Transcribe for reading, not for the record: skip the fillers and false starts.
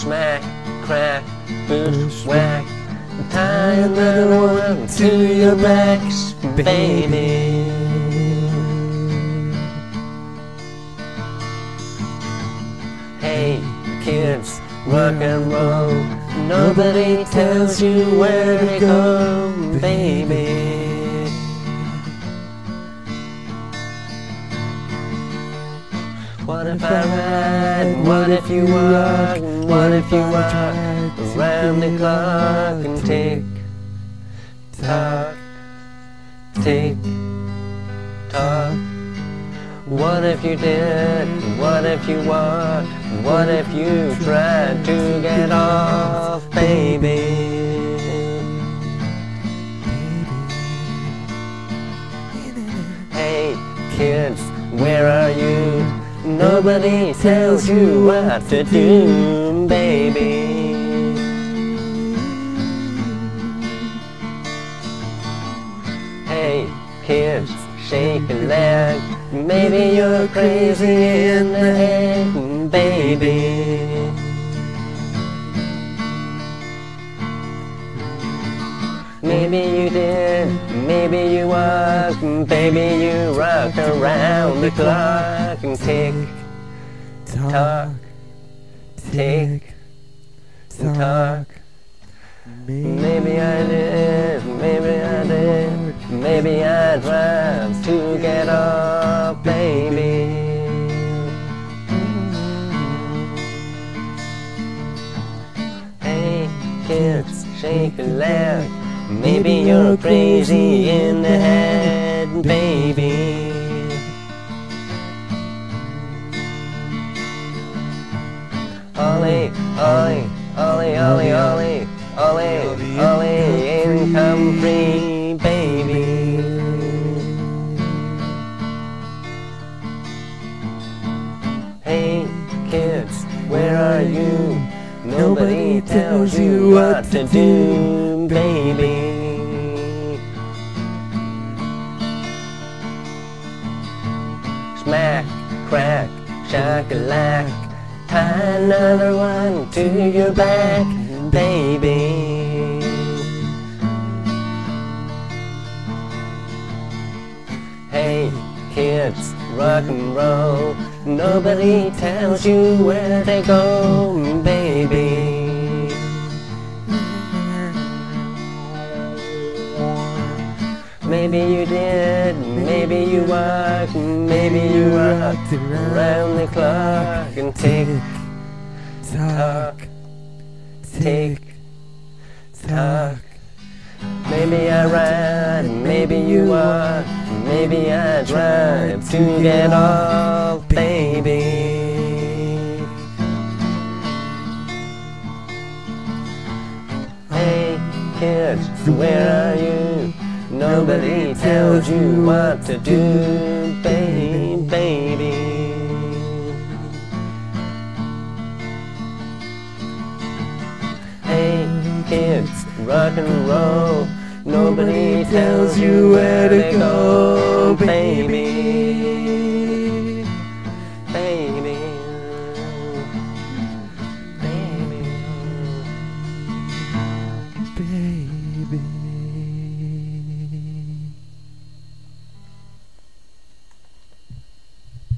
Smack, crack, bushwhack, tie another one to your back, baby. Hey, kids, rock and roll. Nobody tells you where to go, baby. What if I ride? What if you walk? What if you walk around the clock and tick tock, tick tock? What if you did? What if you walked? What if you tried to get off, baby? Hey, kids, where are you? Nobody tells you what to do, baby. Hey, kids, shake a leg. Maybe you're crazy in the head, baby. Maybe you did, maybe you was, baby you rocked around the clock and tick tock, tick tock. Maybe I did, maybe I did, maybe I tried to get up, baby. Hey kids, shake a leg. Maybe you're crazy in the head, baby. Ollie, ollie, ollie, ollie, ollie, ollie, ollie, income free, baby. Hey kids, where are you? Nobody tells you what to do, baby. Smack, crack, shack-a-lack, tie another one to your back, baby. Hey kids, rock and roll. Nobody tells you where to go, baby. Maybe you did, maybe you walked, maybe you rocked around the clock and tick tock, tick tock. Maybe I ride, maybe you walk, maybe I drive to get off, baby. Hey kids, where are you? Nobody tells you what to do, baby. Hey kids, rock and roll. Nobody tells you where to go, baby. Baby. Baby. Baby.